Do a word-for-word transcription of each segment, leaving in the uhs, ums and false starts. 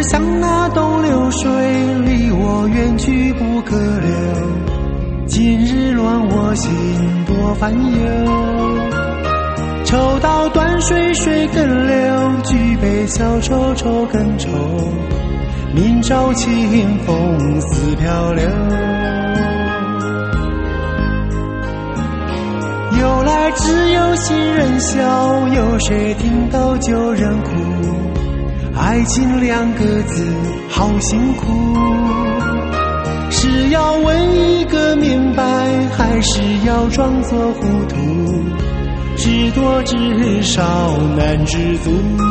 日像那东流水，离我远去不可留。今日乱我心多烦忧。抽刀断水水更流，举杯消愁愁更愁。明朝清风似飘流。由来只有新人笑，有谁听到旧人哭？爱情两个字好辛苦，是要问一个明白，还是要装作糊涂？知多知少难知足。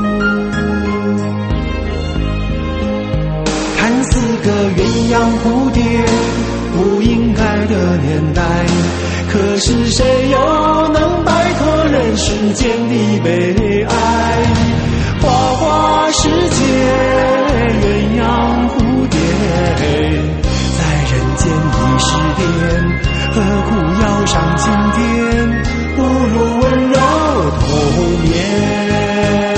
看似个鸳鸯蝴蝶，不应该的年代，可是谁又能摆脱人世间的悲哀？花花世界，鸳鸯蝴蝶，在人间已是癫，何苦要上青天？不如温柔童年。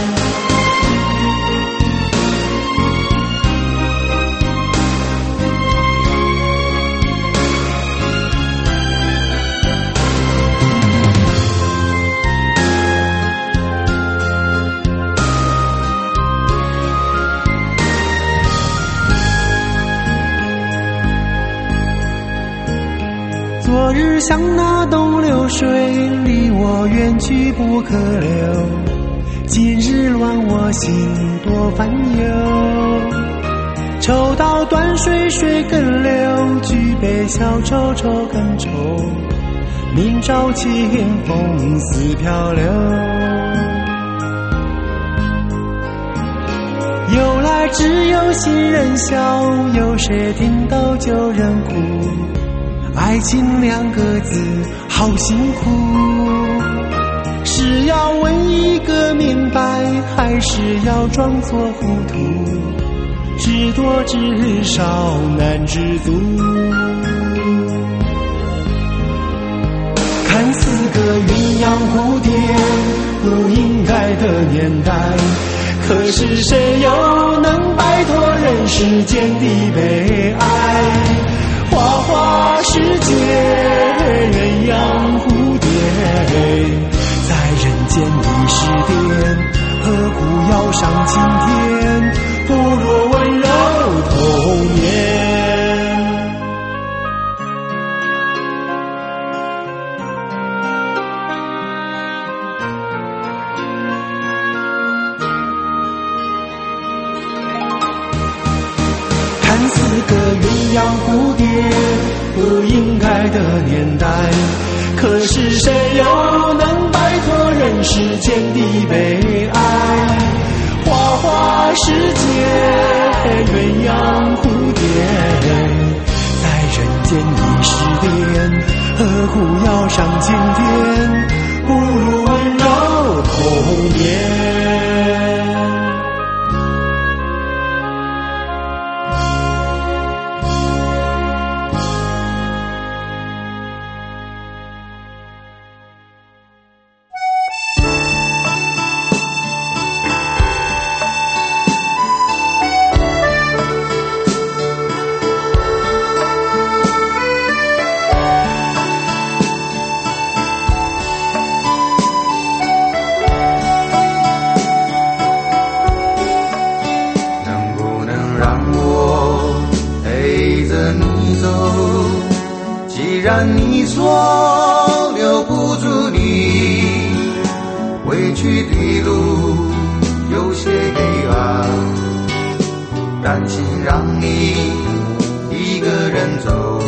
昨日像那东流水，离我远去不可留。今日乱我心多烦忧。抽刀断水水更流，举杯消愁愁更愁。明朝清风似飘流。由来只有新人笑，有谁听到旧人哭？爱情两个字好辛苦，是要问一个明白，还是要装作糊涂？知多知少难知足。看似个鸳鸯蝴蝶，不应该的年代，可是谁又能摆脱人世间的悲哀？花花世界，鸳鸯蝴蝶，在人间已是癫，何苦要上青天？不如温柔童年。看似个鸳鸯蝴蝶，不应该的年代，可是谁又能摆脱人世间的悲哀？花花世界，鸳鸯蝴蝶，在人间已是癫，何苦要上青天？不如温柔童年。 既然你说留不住你，回去的路有些黑暗，担心让你一个人走。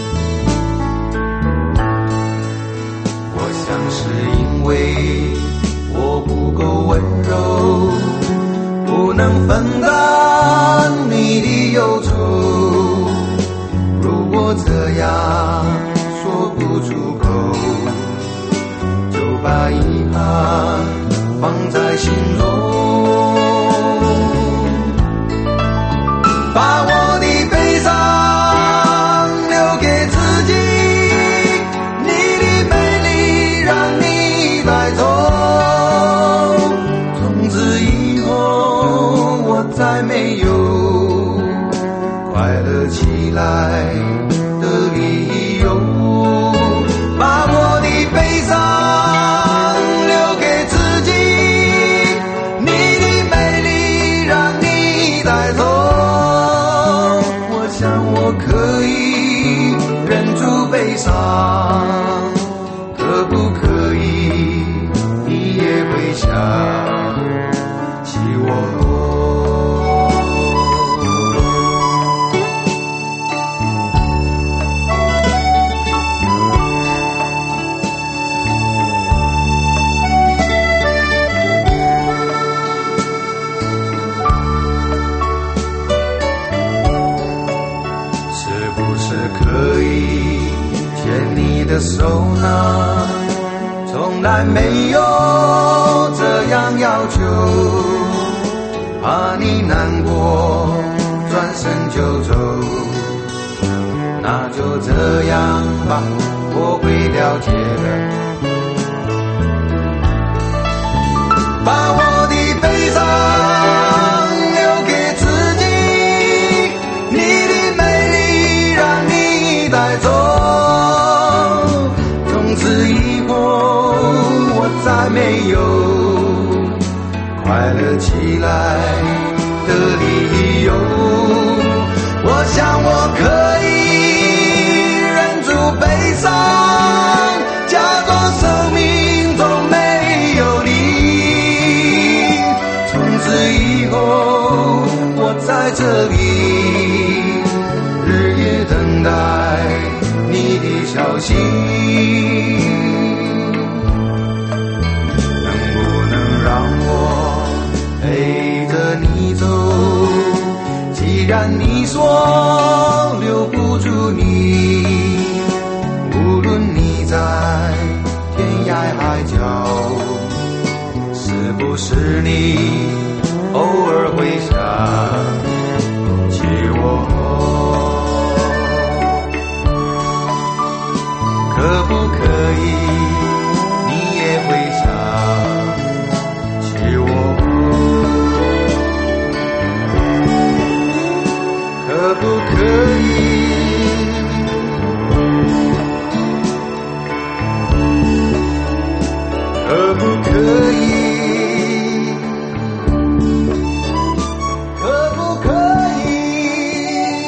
我想是因为我不够温柔，不能分担你的忧愁。如果这样说不出口，就把遗憾放在心中，把我的悲伤留给自己，你的美丽让你带走。从此以后我再没想起我。的手呢，从来没有这样要求，怕你难过，转身就走。那就这样吧，我会了解的。把我的悲伤留给自己，你的美丽让你带走。再没有快乐起来的理由，我想我可以忍住悲伤，假装生命中没有你。从此以后我在这里日夜等待你的消息。陪着你走，既然你说留不住你，无论你在天涯海角，是不是你偶尔会想起我？可不可以你也会想起我？可不可以？可不可以？可不可以？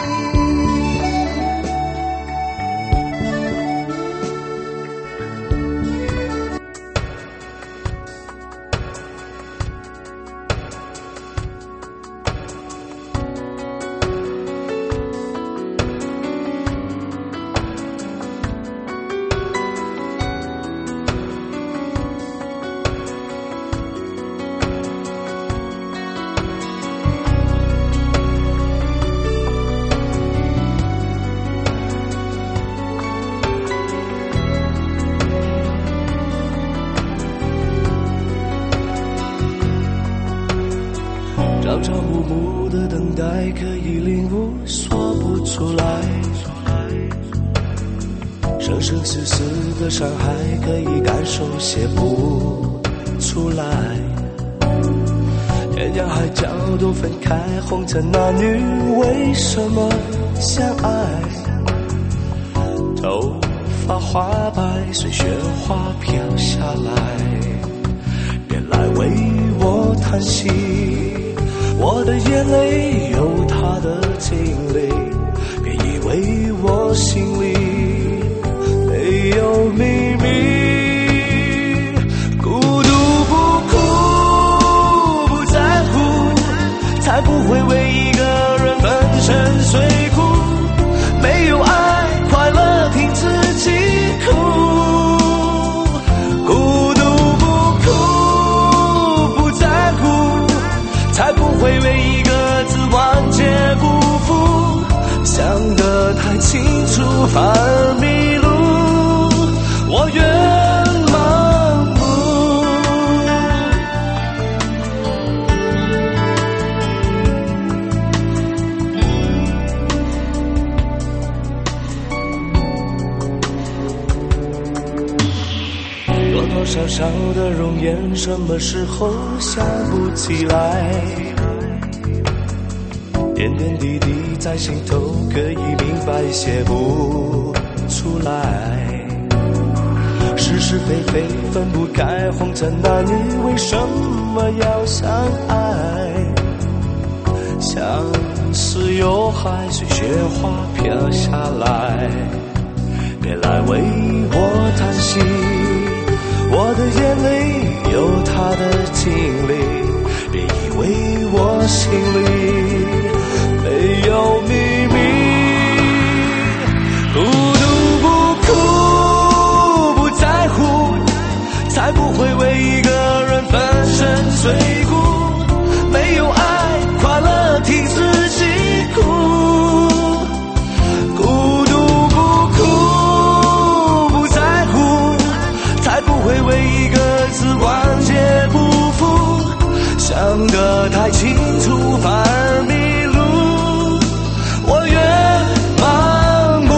朝朝暮暮的等待，可以领悟，说不出来。生生世世的伤害，可以感受，写不出来。天涯海角都分开，红尘男女为什么相爱？头发花白，随雪花飘下来，别来为我叹息。我的眼泪有它的经历，别以为我心里没有秘密。孤独不哭，不在乎，才不会为一个人粉身碎骨。没有爱，快乐凭自己哭。孤独不哭，不在乎，才不会为一个字万劫不复。想得太清楚反而迷路，我愿盲目。多多少少的容颜，什么时候想不起来？点点滴滴在心头，可以明白，写不出来。是是非非分不开，红尘男女为什么要相爱？相思有海，随雪花飘下来，别来为我叹息。 我的眼里有他的经历，别以为我心里没有秘密。孤独不哭不在乎，才不会为一个人粉身碎骨。没有爱快乐替自己哭，孤独不哭不在乎，才不会为一个字关节不服。想得太清楚反而迷路，我越盲目。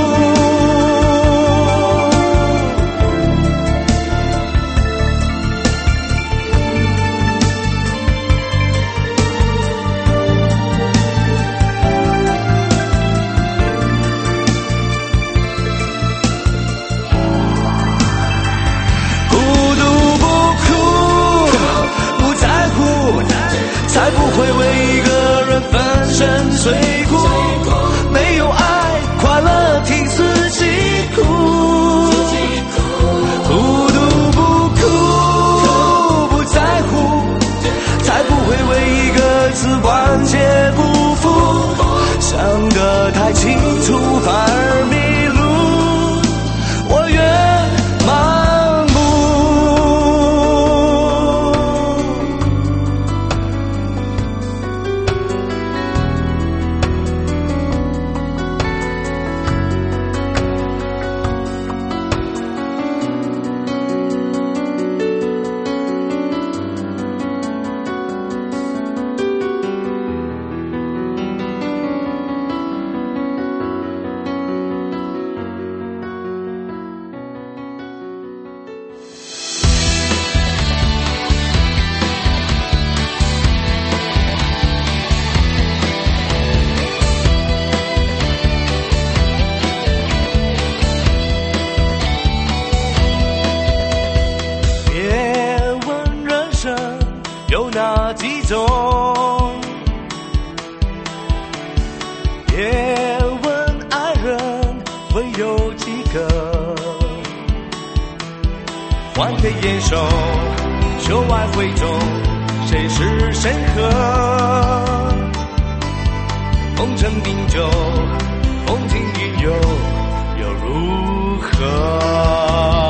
才不会为一个人粉身碎骨，没有爱快乐替自己哭，孤独不哭不在乎，才不会为一个字关节不服。想得太清楚反而迷路，我越盲目。有哪几种？别问爱人会有几个，换个眼手，袖外慧中，谁是谁合？功成名就，风景云游，又如何？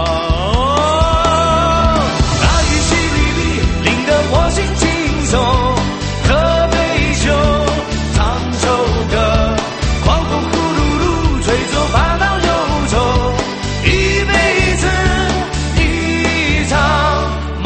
我心轻松，喝杯酒，唱首歌，狂风呼噜噜，吹走烦恼忧愁，一辈子一场梦。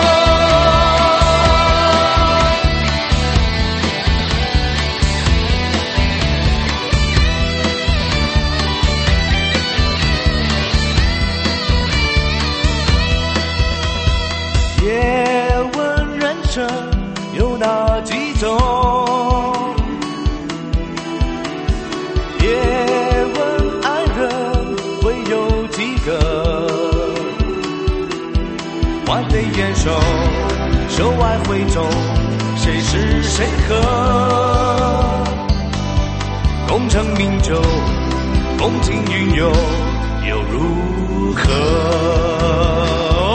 别问人生有哪几种，别问爱人会有几个，换对眼手，袖外慧中，谁是谁合？功成名就，风轻云游，又如何？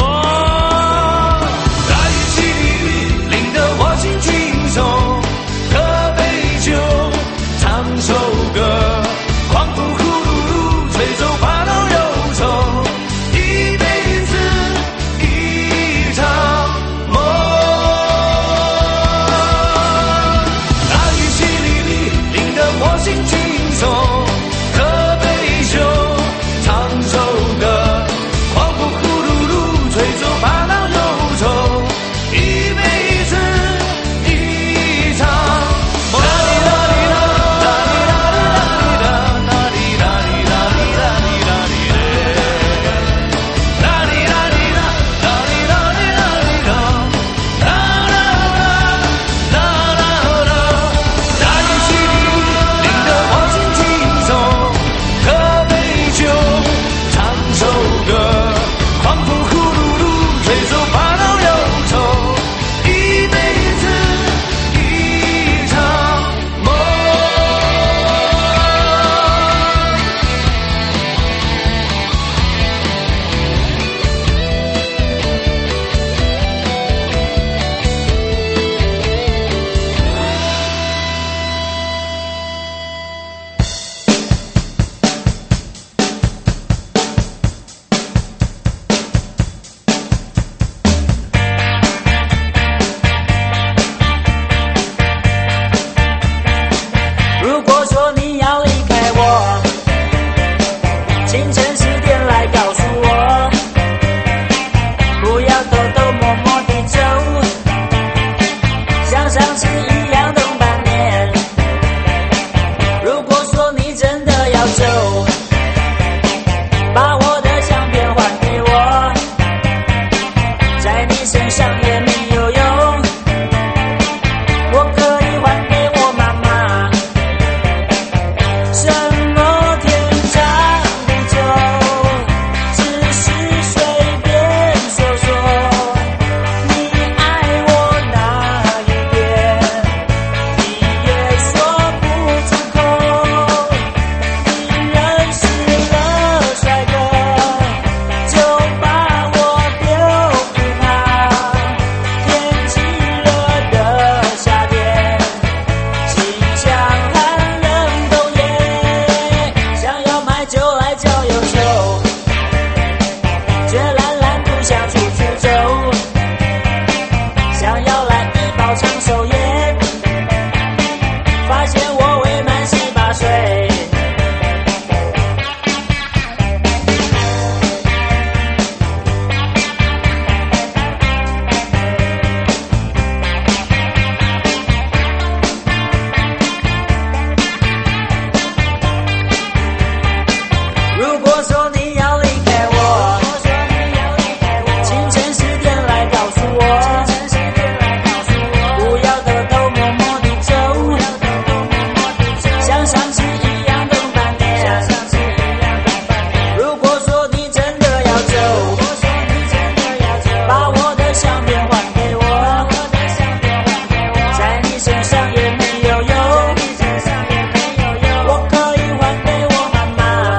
我心轻松，喝杯酒，唱首歌，狂风呼噜噜，吹走烦恼忧愁，一辈子一场梦。大雨淅沥沥，淋得我心轻松，喝杯酒，唱首歌，狂风呼噜噜，吹走烦恼忧愁，一辈子吹你身上也没有用。我可以还给我妈妈什么天长地久，只是随便说说你爱我哪一点，你也说不出口。你认识了帅哥，就把我丢给他。天气热的夏天，清香寒冷冬夜，想要买酒来浇忧愁，却懒懒不想出去走。想要来一包长寿烟，发现我未满十八岁。如果说你要离开我，清晨十点来告诉我，不要偷偷摸摸地走，像上次一样等半年。如果说你真的要走，把我的相片还给我，在你身上也没有用。我可以还给我妈妈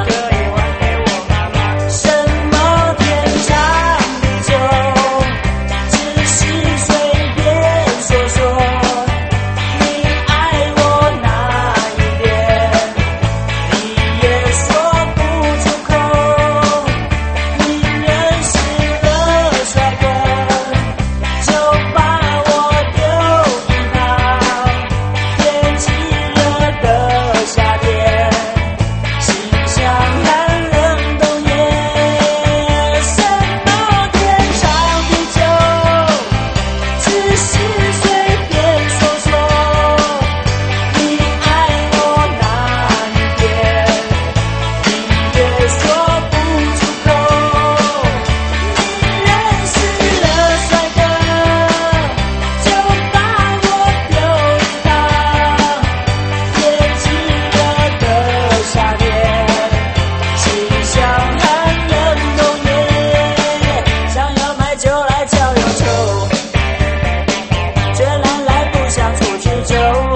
什么天长地久，只是随便说说你爱我哪一点，你也说不出口。你认识了帅哥，就把我丢给他。天气热的夏天，清香寒冷冬夜，什么天长地久，只是随便说说你爱我哪一点，你也说不出口。你认识了帅哥，就把我丢给他。天气热的夏天，清香寒冷冬夜，想要买酒来浇忧愁，却懒懒不想出去走。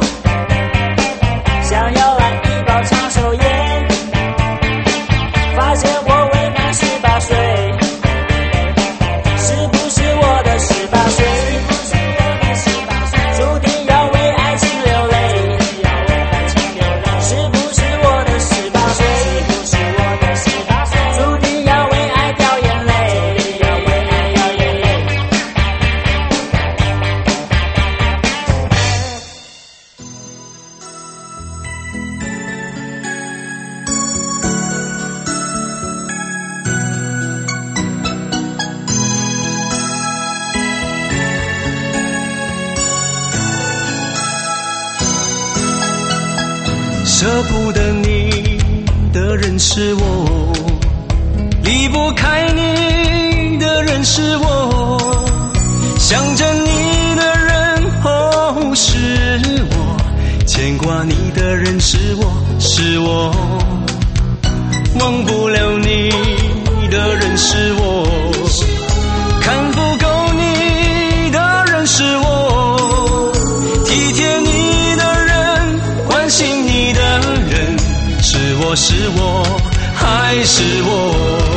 想要来一包长寿烟，发现我未满十八岁。是不是我的十八岁，注定要为爱情流泪？是不是我的十八岁，注定要为爱掉眼泪？ 舍不得你的人是我，离不开你的人是我，想着你的人哦是我，牵挂你的人是我，是我，忘不了你的人是我，看不够你的人是我，体贴你的人，关心你的人，是我是我还是我？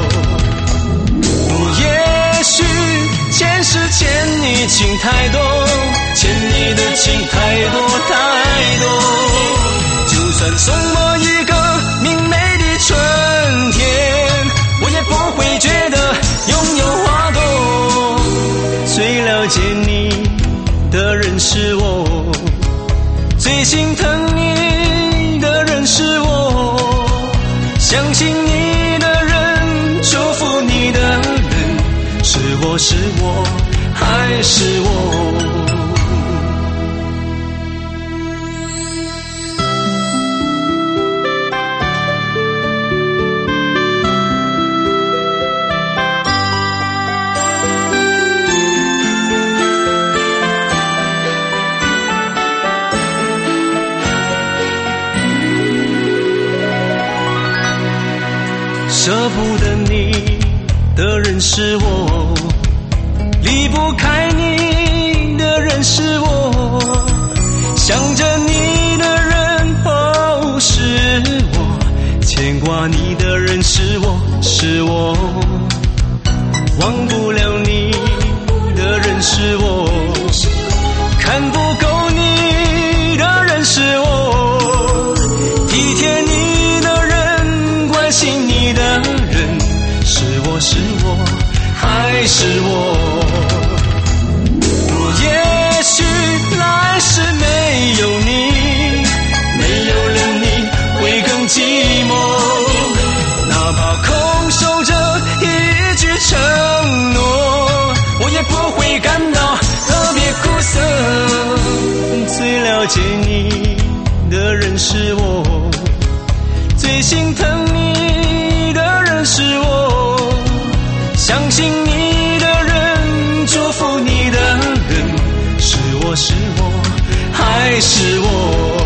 也许前世欠你情太多，欠你的情太多太多，就算送我一个明媚的春天，我也不会觉得拥有花朵。最了解你的人是我，最心疼你的人是我，相信你的人，祝福你的人，是我是我还是我？ 不得你的人是我，离不开你的人是我，想着你的人哦是我，牵挂你的人是我是我，忘不了你的人是我，看不够你的人是我，体贴你的人关心你的人是我是我还是我，也许来世没有你，没有了你会更寂寞，哪怕空守着一句承诺，我也不会感到特别苦涩。最了解你的人是我，最心疼你的人是我，相信你的人，祝福你的人是我是我还是我，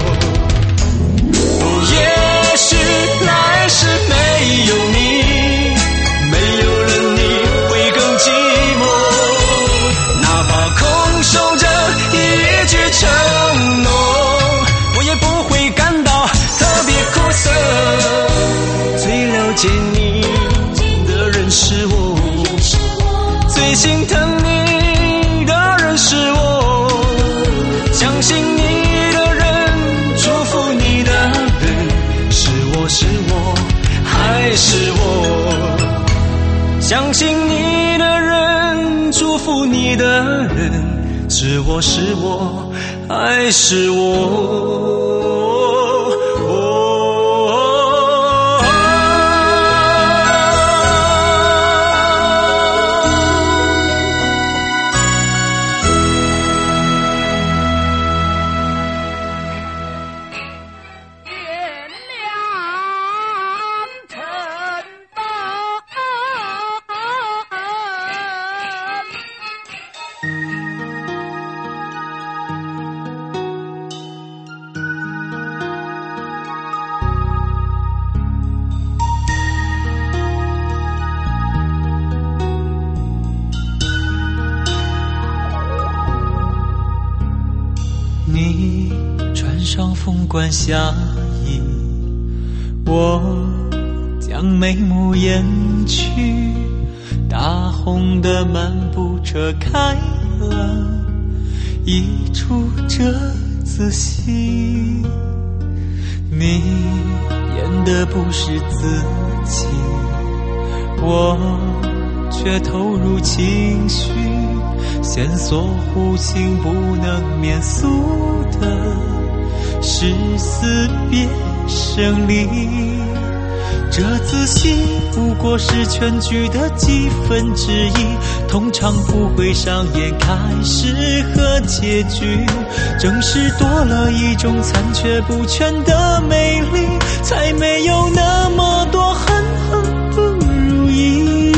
也许来世没有你，没有了你会更寂寞，哪怕空守着一句承诺，我也不会感到特别苦涩。最了解你的人是我，最心疼你的人是我，相信你的人，祝福你的人是我是我还是我，相信你的人，祝福你的人是我是我还是我。 你穿上凤冠霞衣，我将眉目掩去，大红的漫步车开了一出折子戏，你演的不是自己，我却投入情绪，线索弧形不能免俗的是死别生离，这仔细不过是全剧的几分之一，通常不会上演开始和结局，正是多了一种残缺不全的美丽，才没有那么多恨恨不如意。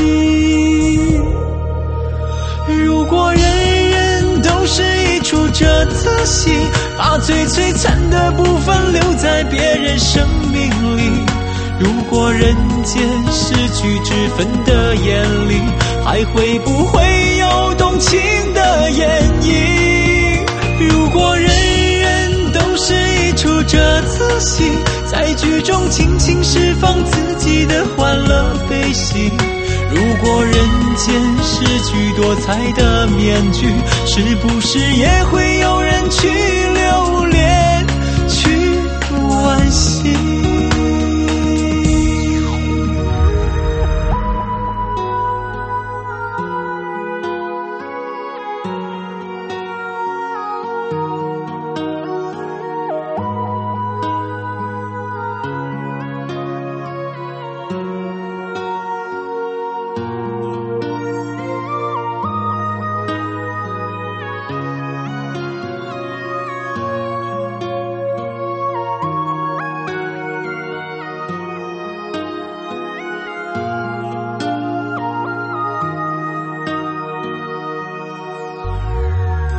如果人人都是一出折子戏，把最璀璨的部分留在别人生命里，如果人间失去之分的眼里，还会不会有动情的演绎？如果人人都是一出折子戏，在剧中尽情释放自己的欢乐悲喜，如果人间失去多彩的面具，是不是也会有人去留恋，去惋惜？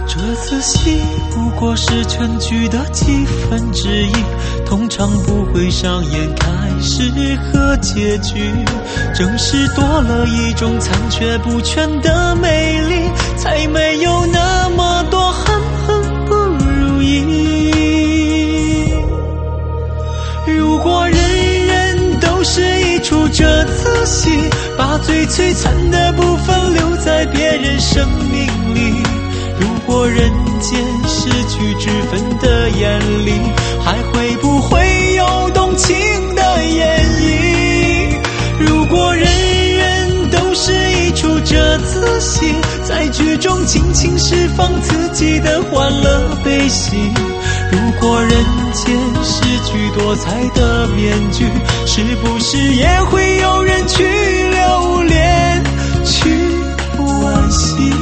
这次戏不过是全剧的几分之一，通常不会上演开始和结局。正是多了一种残缺不全的美丽，才没有那么多恨恨不如意。如果人人都是一出这次戏，把最璀璨的部分留在别人生命里，如果人间失去之分的眼里，还会不会有动情的演绎？如果人人都是一出这次戏，在剧中尽情释放自己的欢乐悲喜，如果人间失去多彩的面具，是不是也会有人去留恋，去惋惜？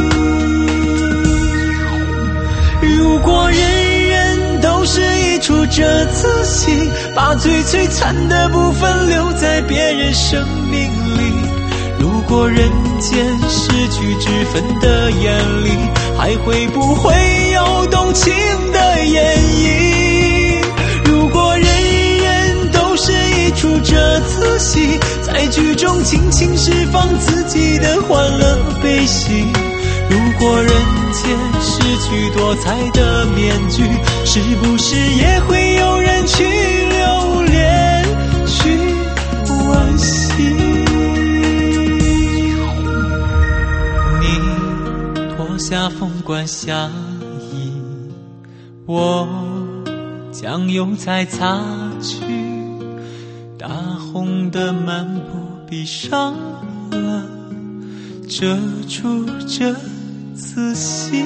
如果人人都是一出这次戏，把最璀璨的部分留在别人生命里，如果人间失去之分的眼里，还会不会有动情的演绎？如果人人都是一出这次戏，在剧中尽情释放自己的欢乐悲喜，如果人间失去多彩的面具，是不是也会有人去留恋，去惋惜？你脱下凤冠霞衣，我将油彩擦去，大红的漫步闭上了这出这次戏。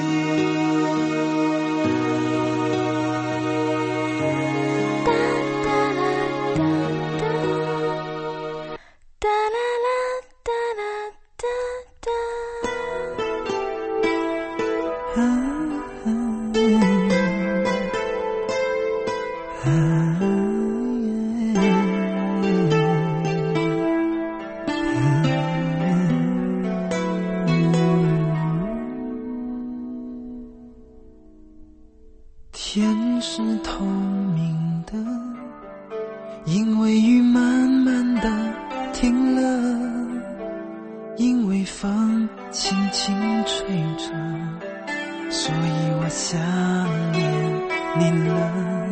天是透明的，因为雨慢慢的停了，因为风轻轻吹着，所以我想念你了。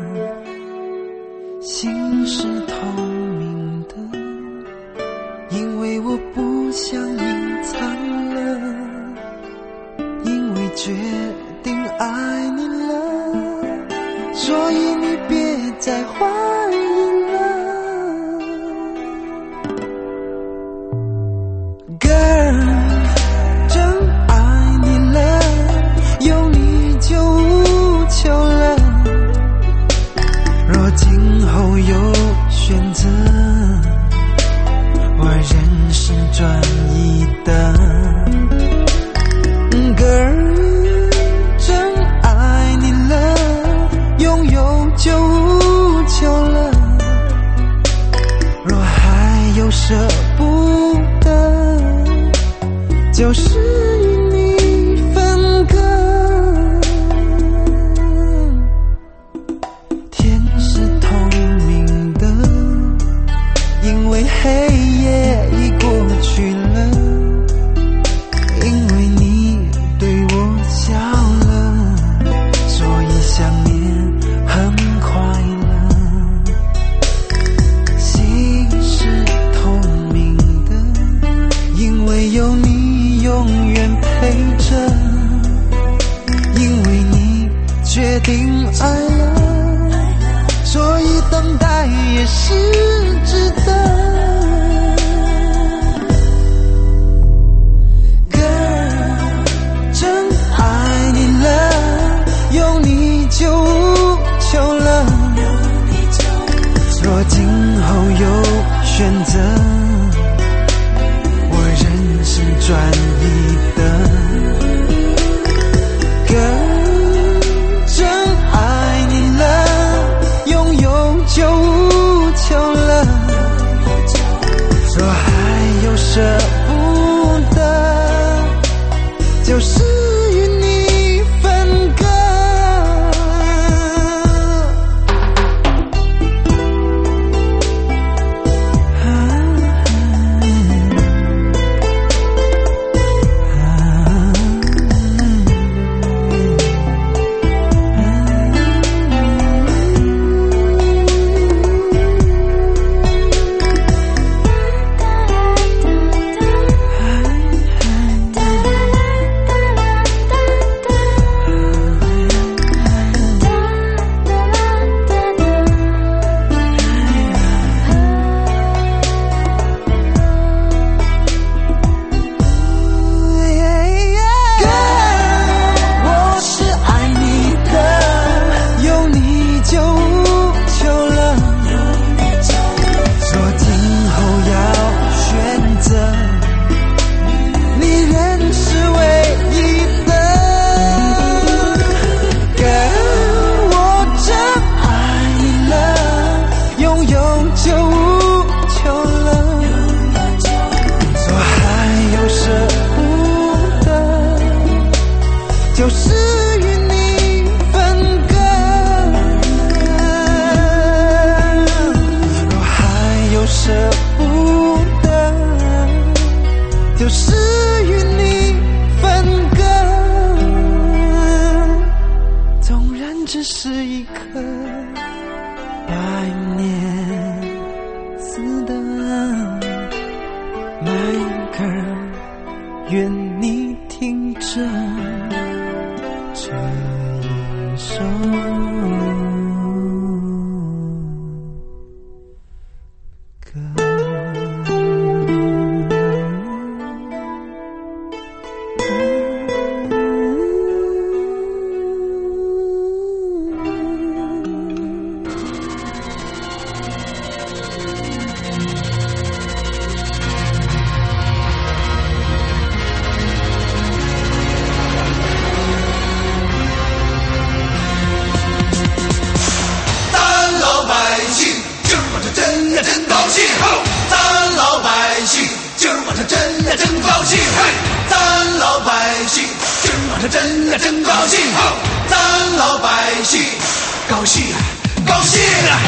心是透明的，因为我不想隐藏了，因为决定爱你了，所以你别再怀疑了。 Girl， 真爱你了，有你就无求了。若今后有选择，我仍是专一的。Girl， 真爱你了，拥有就无求了。若还有舍不得，就是与你分割。天是透明的，因为黑夜已过去了，因为你对我笑了，所以想念很快乐。心是透明的，因为有你永远陪着，因为你决定爱了，所以等待也是值得。Girl， 真爱你了，有你就无求了。若今后有选择，我仍是专一的。Girl， 真爱你了，拥有就无求了。若还有舍不得，就是与你分就是与你分割。若还有舍不得，就是与你分割。纵然只是一颗百年子弹，迈克尔，愿你听着这一首歌。 真呀真高兴，咱老百姓高兴高兴啊！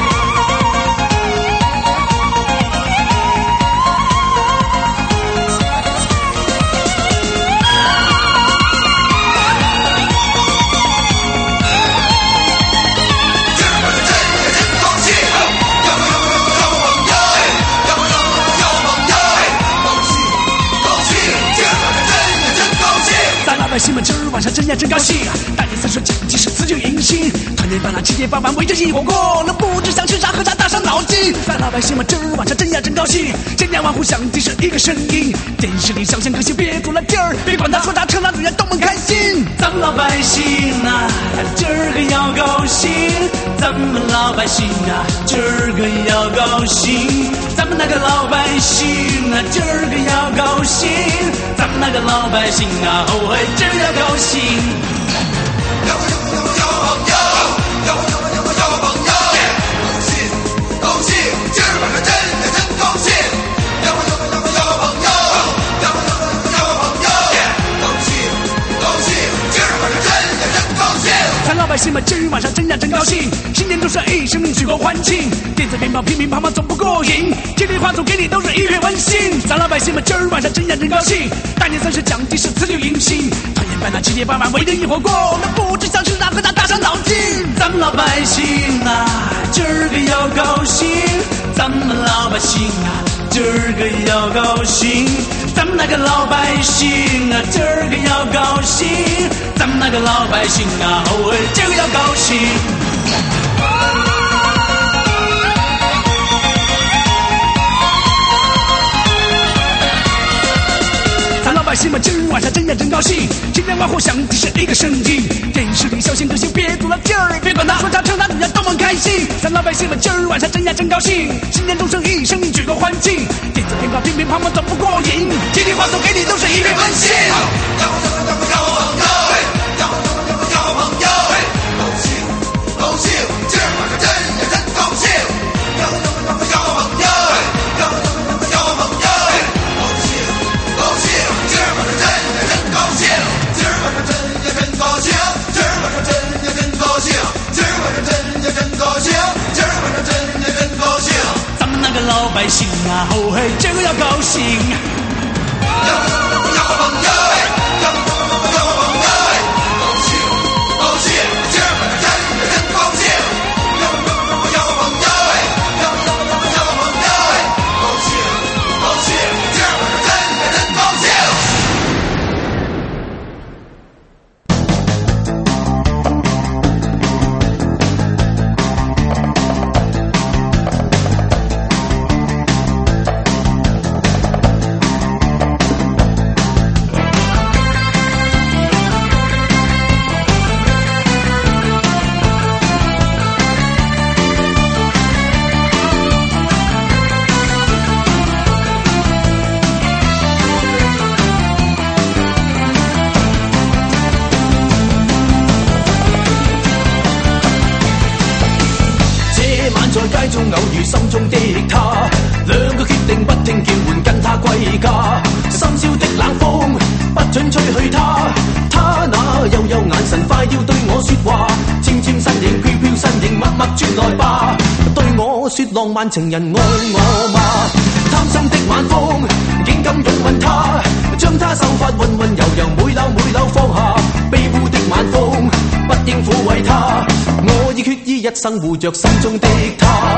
百姓们今儿晚上真呀真高兴啊！大年三十讲即是辞旧迎新，团年饭啦七天八晚围着一火锅，那不知想吃啥喝啥大伤脑筋。咱老百姓们今儿晚上真呀真高兴，千家万户响的是一个声音，电视里小巷歌星别阻了劲儿，别管他说啥成哪主人都们开心。咱们老百姓啊，今儿个要高兴，咱们老百姓啊，今儿个要高兴，咱们那个老百姓啊，今儿个要高兴，咱们那个老百姓啊，后悔真要高兴。 要要要要朋友，要要要要朋友，高兴高兴，今儿晚上真的真高兴。要要要要朋友，要要要朋友，高兴高兴，今儿晚上真的真高兴。 咱老百姓们今儿晚上真呀真高兴，新年都是一声举国欢庆，电子鞭炮乒乒乓乓总不过瘾，接力话筒给你都是一片温馨。咱老百姓们今儿晚上真呀真高兴，大年三十讲的是辞旧迎新，团圆饭啦七天八晚围着一火锅，那不知想吃啥喝啥大伤脑筋。咱们老百姓啊，今儿个要高兴，咱们老百姓啊，今儿个要高兴，咱们那个老百姓啊，今儿个要高兴，咱们那个老百姓啊，后悔今儿要高兴。百姓们今儿晚上真呀真高兴，千家万户响的是一个声音，电视里小巷歌星别阻了劲儿，别管他说啥成哪主人都们开心。咱老百姓们今儿晚上真呀真高兴，新年钟声一声举国欢庆，电子鞭炮乒乒乓乓总不过瘾，接力话筒给你都是一片温馨。 要要要要朋友，要要要要朋友，高兴高兴，今儿晚上真呀真高兴。要要要要朋友，要要要要朋友，高兴高兴，今儿晚上真呀真高兴。今儿晚上真呀真高兴，今儿晚上真呀真高兴，今儿晚上真呀真高兴，今儿晚上真呀真高兴。 咱们那个老百姓啊，后悔这个要高兴。 要要要朋友，要要要朋友，高兴高兴，今儿晚上真呀真高兴。要要要朋友，要要要朋友，高兴高兴，今儿晚上真呀真高兴。 轉來吧，對我說浪漫情人愛我嗎？貪心的晚風竟敢擁吻她，將她秀髮溫溫柔柔每縷每縷放下，卑污的晚風不應撫慰她，我已決意一生護着心中的她。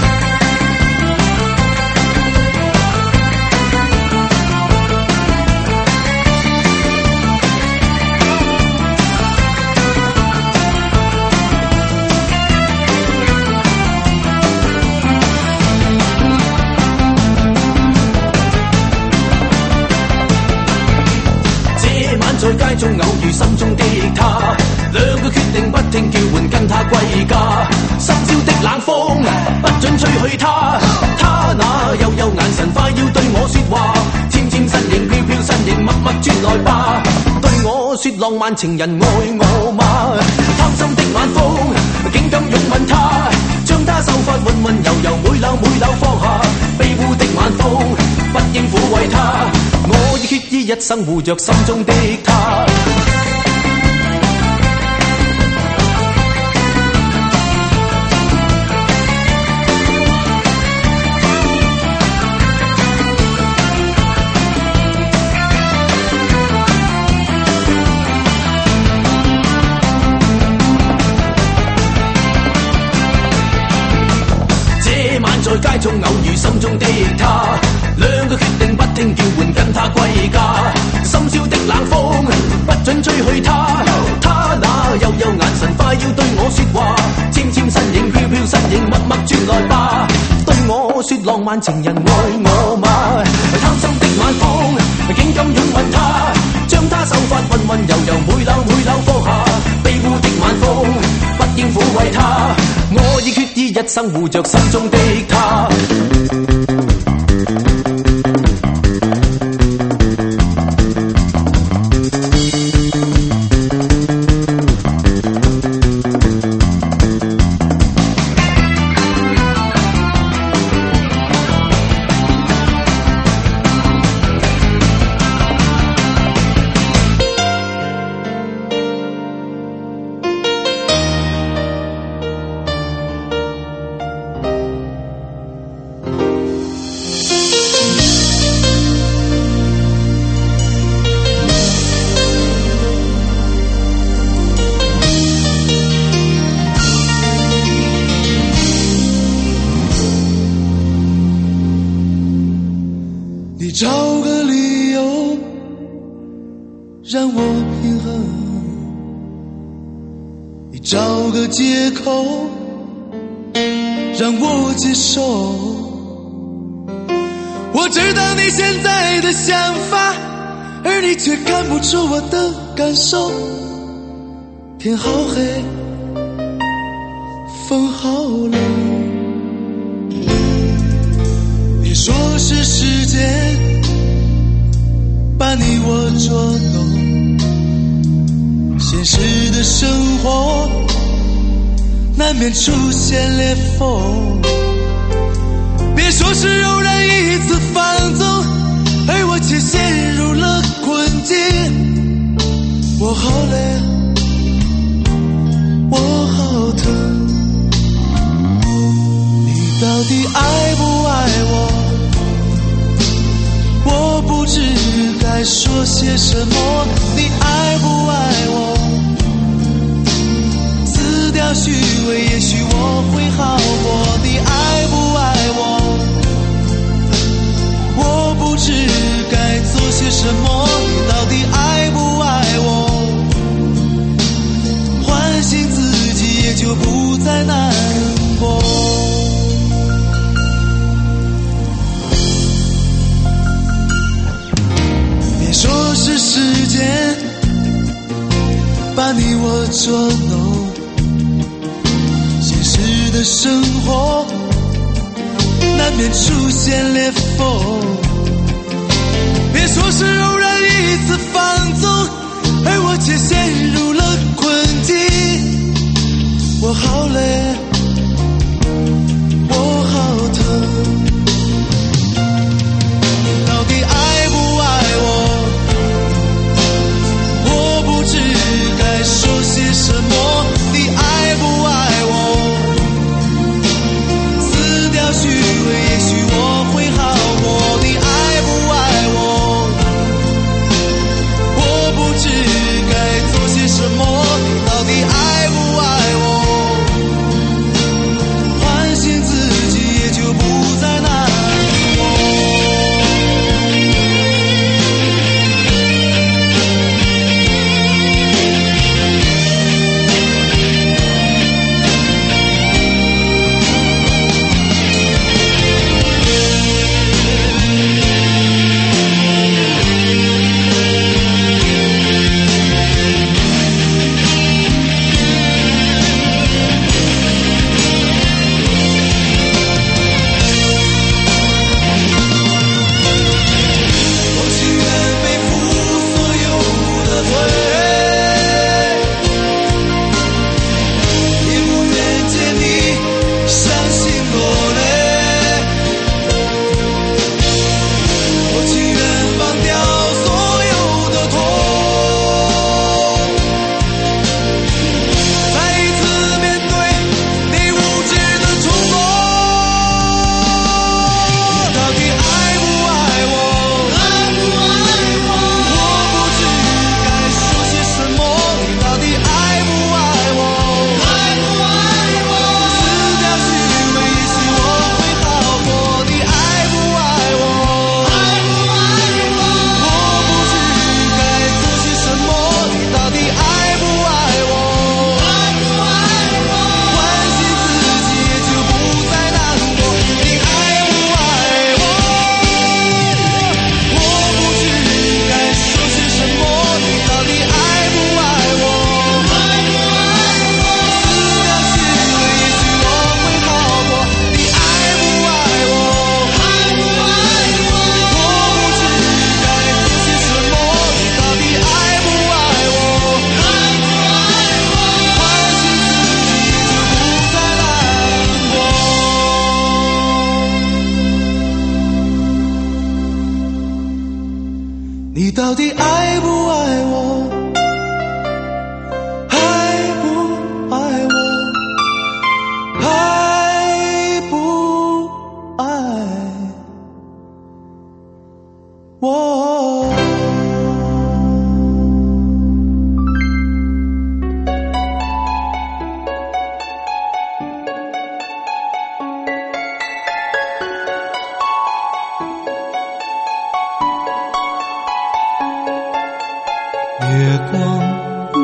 在街中偶遇心中的他，兩個決定不聽叫喚跟他歸家，深宵的冷風不准吹去他，他那幽幽眼神快要對我說話，纖纖身形飄飄身形默默轉來吧，對我說浪漫情人愛我嗎？貪心的晚風竟敢擁吻他，將他秀髮溫溫柔柔每縷每縷放下，卑污的晚風不應撫慰他，我已決意一生護着心中的他。這晚在街中偶遇心中的他，兩個決定不聽叫喚跟他歸家，深宵的冷風不准吹去他，他那幽幽眼神快要對我說話，纖纖身影飄飄身影默默轉來吧，對我說浪漫情人愛我嗎？貪心的晚風竟敢擁吻他，將他秀髮溫溫柔柔每縷每縷放下，卑污的晚風不應撫慰他，我已決意一生護着心中的他。 找个理由让我平衡，你找个借口让我接受，我知道你现在的想法，而你却看不出我的感受。天好黑，风好冷，你说是时间把你我捉弄，现实的生活难免出现裂缝，别说是偶然一次放纵，而我却陷入了困境。我好累，我好疼，你到底爱不爱我？我不知该说些什么，你爱不爱我？撕掉虚伪，也许我会好过。你爱不爱我？我不知该做些什么，你到底爱不爱我？唤醒自己，也就不再难过。说是时间把你我捉弄，现实的生活难免出现裂缝，别说是偶然一次放纵，而我却陷入了困境。我好累，我好疼，你到底爱不爱我？不知该说些什么，你爱不爱我？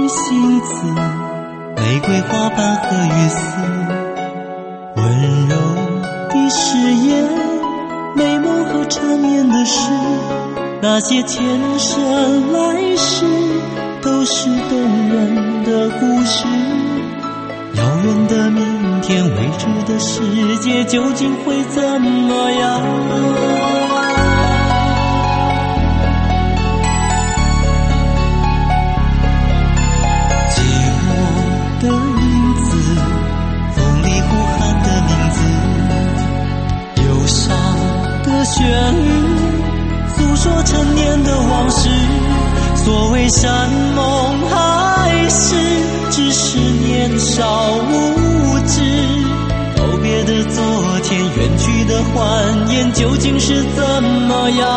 心词，玫瑰花瓣和雨丝，温柔的誓言，美梦和缠绵的诗，那些前生来世都是动人的故事。遥远的明天，未知的世界究竟会怎么样？寂寞的影子，风里呼喊的名字，忧伤的旋律，诉说陈年的往事。所谓山盟海誓，只是年少无知。告别的昨天，远去的欢颜，究竟是怎么样？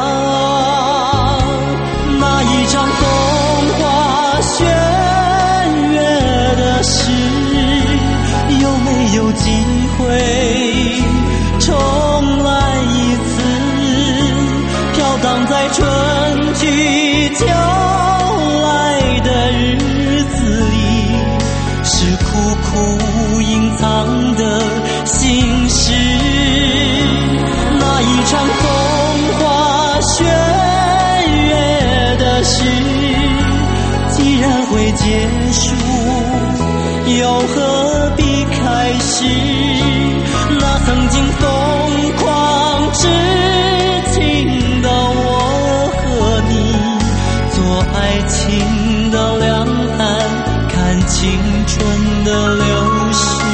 那一场风花雪月的事，有没有机会重来一次？飘荡在春去秋来的日子里，是苦苦隐藏的心事。那一场风花雪月的事，既然会结束，又何必开始？那曾经疯狂痴情的我和你，做爱情的两岸，看青春的流逝。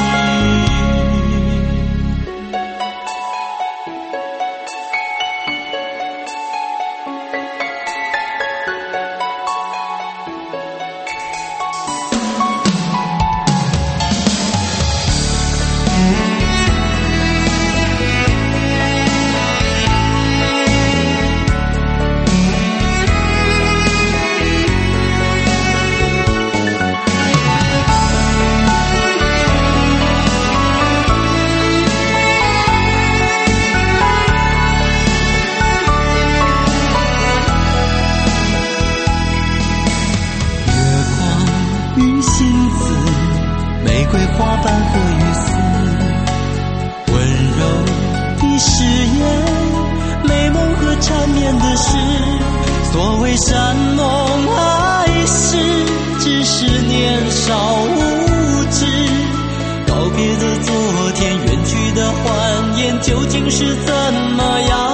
玫瑰花瓣和雨丝，温柔的誓言，美梦和缠绵的事。所谓山盟海誓，只是年少无知。告别的昨天，远去的欢颜，究竟是怎么样？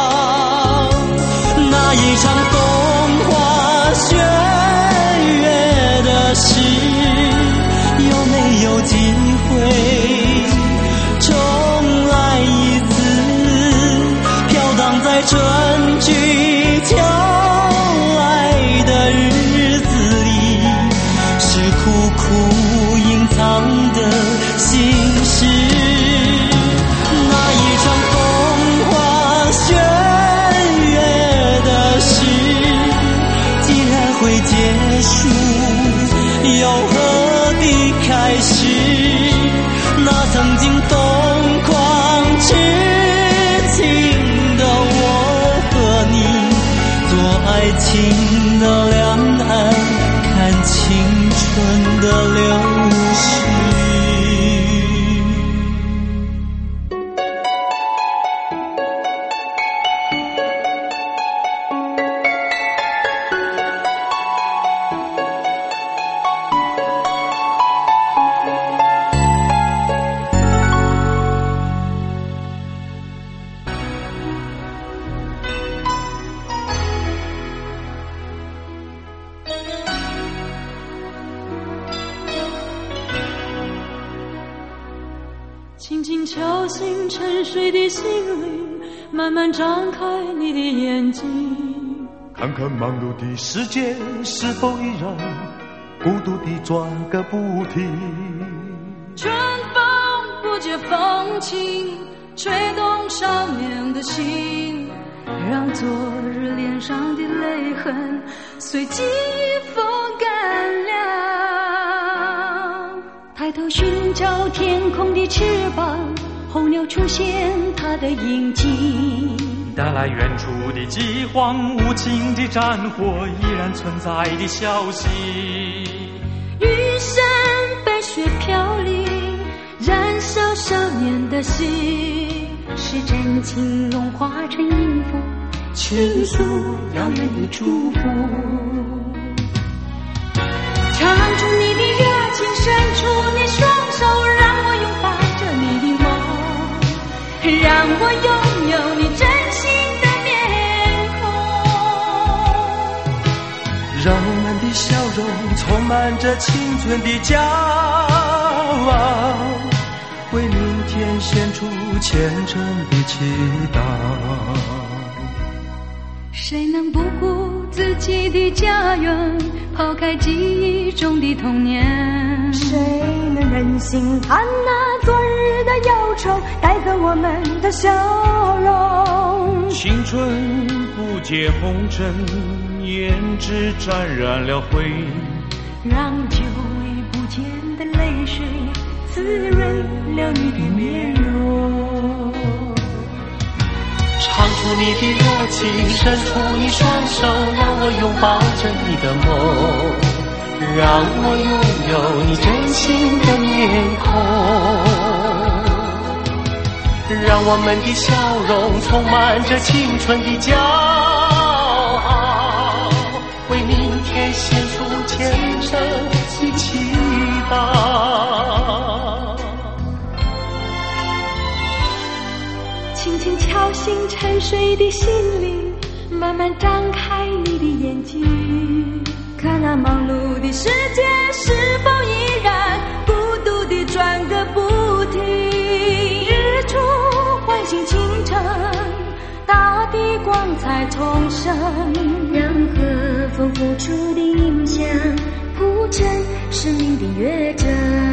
那一场风花雪月的事，有没有机会重来一次？飘荡在春去秋来的日子里，是苦苦隐藏的心事。那一场风花雪月的事，既然会结束，又何必开始？那曾经疯狂痴情的我和你，做爱情的两岸，看青春的流逝。 轻轻敲醒沉睡的心灵，慢慢张开你的眼睛， 看看忙碌的世界是否依然孤独地转个不停。 春风不解风情，吹动少年的心，让昨日脸上的泪痕随季风干了。抬头寻找天空的翅膀，候鸟出现它的影迹， 带来远处的饥荒，无情的战火依然存在的消息。 面的心， 是真情融化成音符， 倾诉遥远的祝福。 唱出你的热情，伸出你双手，让我拥抱着你的梦，让我拥有你真心的面孔， 让我们的笑容充满着青春的骄傲，为明天献出虔诚的祈祷。 谁能不顾自己的家园，抛开记忆中的童年？ 谁能忍心看那昨日的忧愁带走我们的笑容？ 青春不解红尘，胭脂沾染了灰， 让久已不见的泪水滋润了你的面容。 唱出你的热情，伸出你双手，让我拥抱着你的梦，让我拥有你真心的面孔，让我们的笑容充满着青春的骄傲，为明天献出虔诚的祈祷。 轻轻敲醒沉睡的心灵，慢慢张开你的眼睛，看那忙碌的世界是否依然孤独地转个不停。日出唤醒清晨，大地光彩重生， 让和风付出的影响铺成生命的乐章。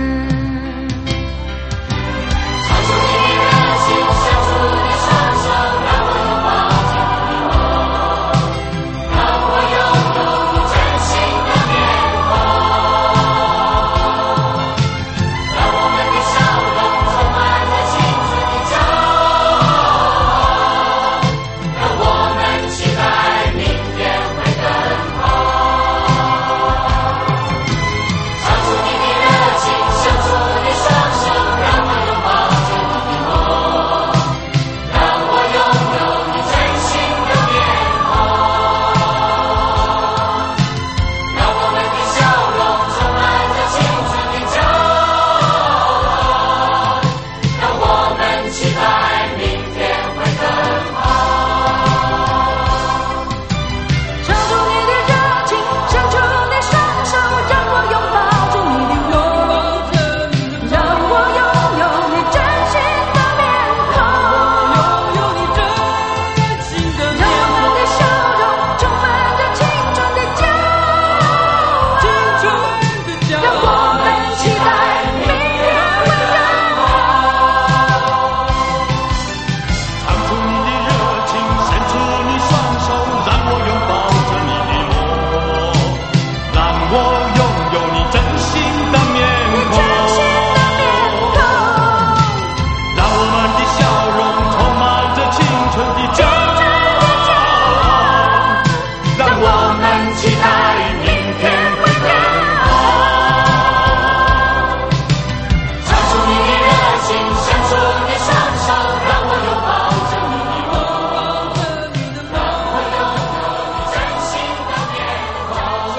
唱出你的热情，伸出你双手，让我拥抱着你的梦，让我拥有你真心的面孔，让我们的笑容充满着青春的骄傲，让我们期待明天会更好。唱出你的热情，伸出你双手，让我拥抱着你的梦，让我拥有你真心的面孔，让我们的笑容充满着青春的骄傲，让我们期待明天会更好。 唱出你的热情，伸出你双手，让我拥抱着你的梦，让我拥有你真心的面孔，让我们的笑容充满着青春的骄傲，让我们期待明天会更好。 唱出你的热情，伸出你双手，让我拥抱着你的梦，让我拥有你真心的面孔，让我们的笑容充满着青春的骄傲，让我们期待明天会更好。 唱出你的热情，伸出你双手，让我拥抱着你的梦，让我拥有你真心的面孔，让我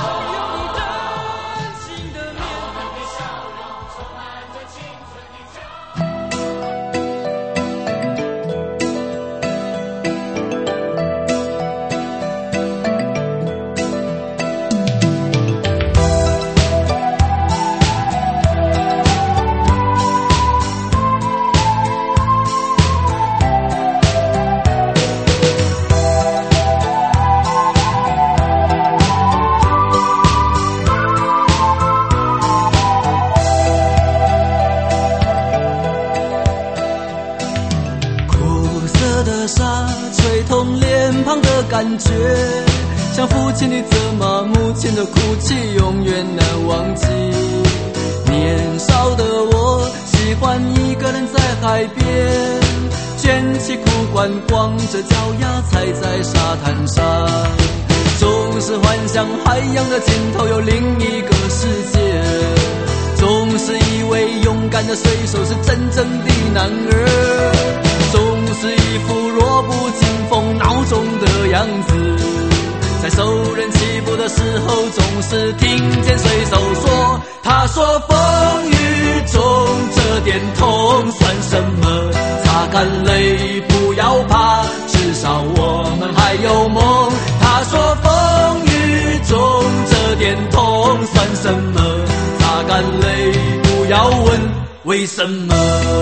们的笑容充满着青春的骄傲。 苦涩的沙吹痛脸庞的感觉，像父亲的责骂，母亲的哭泣，永远难忘记。年少的我喜欢一个人在海边，卷起裤管，光着脚丫踩在沙滩上，总是幻想海洋的尽头有另一个世界，总是以为勇敢的水手是真正的男儿，总是一副弱不禁风孬种的样子。在受人欺负的时候，总是听见水手说，他说风雨中这点痛算什么，擦干泪不要怕，至少我们还有梦。他说风雨中这点痛算什么，擦干泪不要问为什么。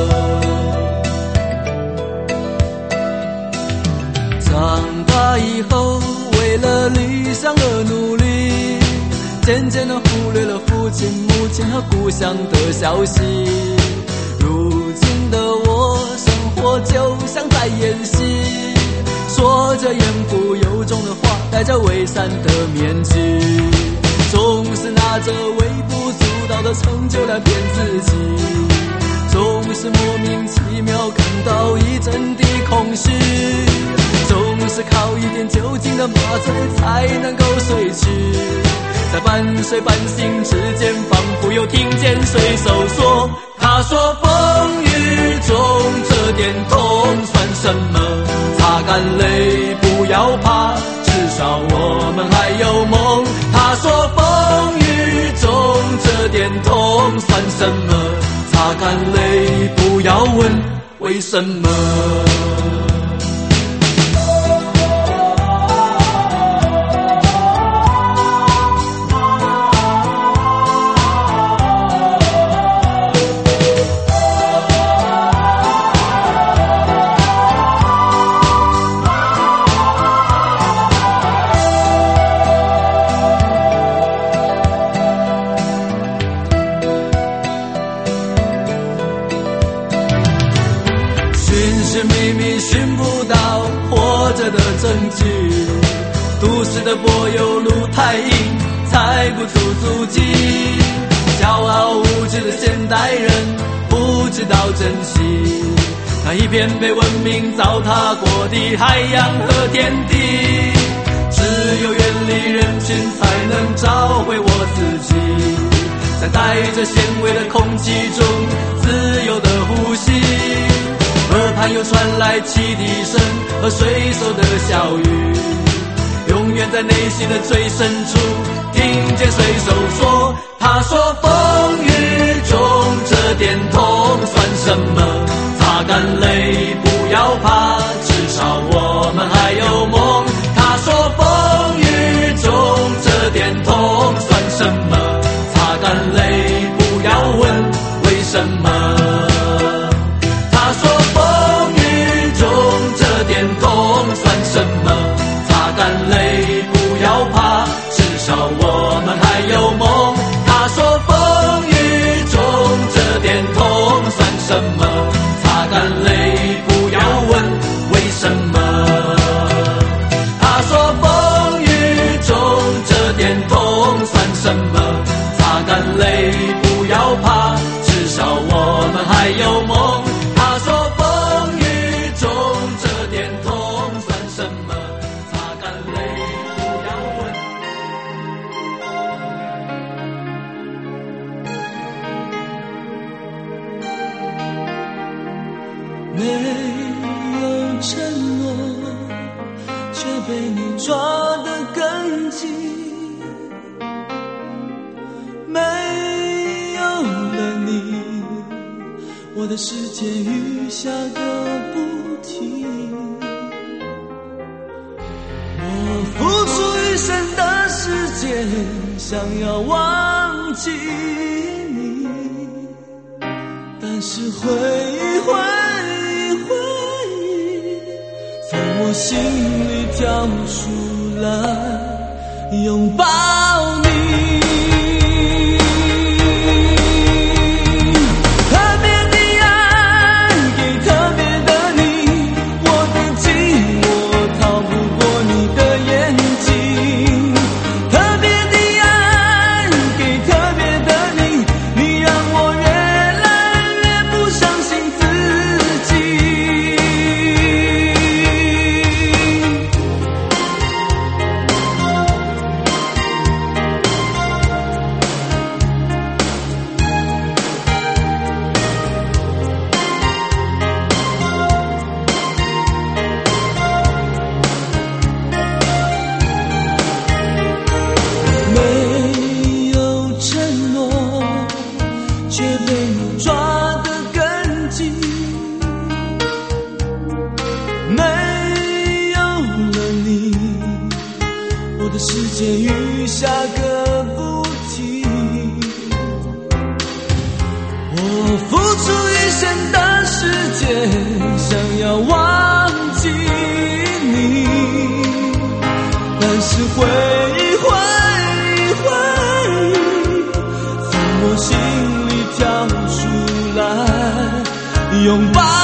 长大以后为了理想而努力，渐渐地忽略了父亲母亲和故乡的消息。如今的我生活就像在演戏，说着言不由衷的话，戴着伪善的面具，总是拿着微不足道的成就来骗自己，总是莫名其妙感到一阵的空虚，总是靠一点酒精的麻醉才能够睡去。在半睡半醒之间，仿佛又听见水手说，他说风雨中这点痛算什么，擦干泪不要怕，至少我们还有梦。他说风雨中这点痛算什么，擦干泪不要问为什么。证据，都市的柏油路太硬，踩不出足迹。骄傲无知的现代人不知道珍惜那一片被文明糟蹋过的海洋和天地。只有远离人群，才能找回我自己，在带着咸味的空气中自由的呼吸。耳畔又传来汽笛声和水手的笑语，永远在内心的最深处听见水手说，他说风雨中这点痛算什么，擦干泪不要怕，至少我们还有梦。他说风雨中这点痛算什么，擦干泪不要问为什么。他说风雨中这点痛算什么，擦干泪不要怕，至少我们还有梦。他说风雨中这点痛算什么，擦干泪不要问为什么。他说风雨中这点痛算什么，擦干泪不要怕，至少我们还有梦。他说风雨中这点痛算什么，擦干泪不要问。 没有承诺，却被你抓得更紧，没有了你，我的世界雨下个不停。我付出一生的时间，想要忘记你，但是回忆回忆回忆从我心里跳出来拥抱你。 我心里跳出来，拥抱